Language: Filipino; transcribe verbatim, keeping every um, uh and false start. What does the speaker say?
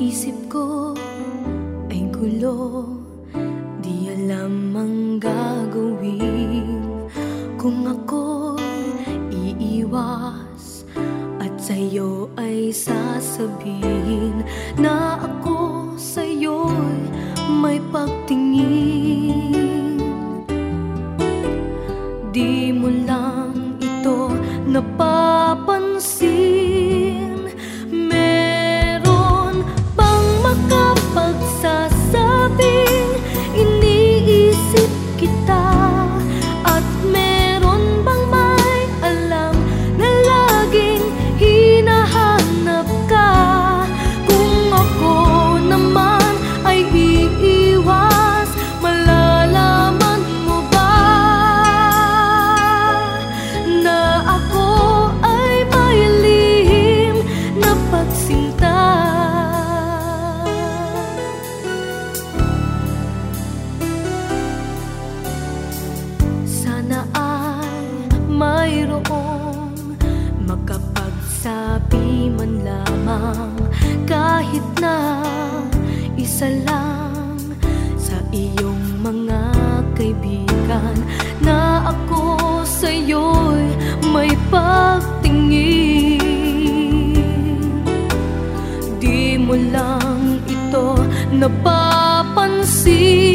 isip ko ay gulo, di alam ang gagawin. Kung ako'y iiwas at sa'yo ay sasabihin na ako sa'yo'y may pagtingin. Di mo lang ito napapansin. Meron bang makapagsasabing iniisip kita? At meron bang may alam na laging hinahanap ka? Kung ako naman ay iiwas, malalaman mo ba na ako ay may lihim na pagsinta? Sana ay mayroong makapagsabi man lamang, kahit na isa lang sa iyong mga kaibigan, na ako sa'yo'y may pagtingin. Di mo lang ito napapansin.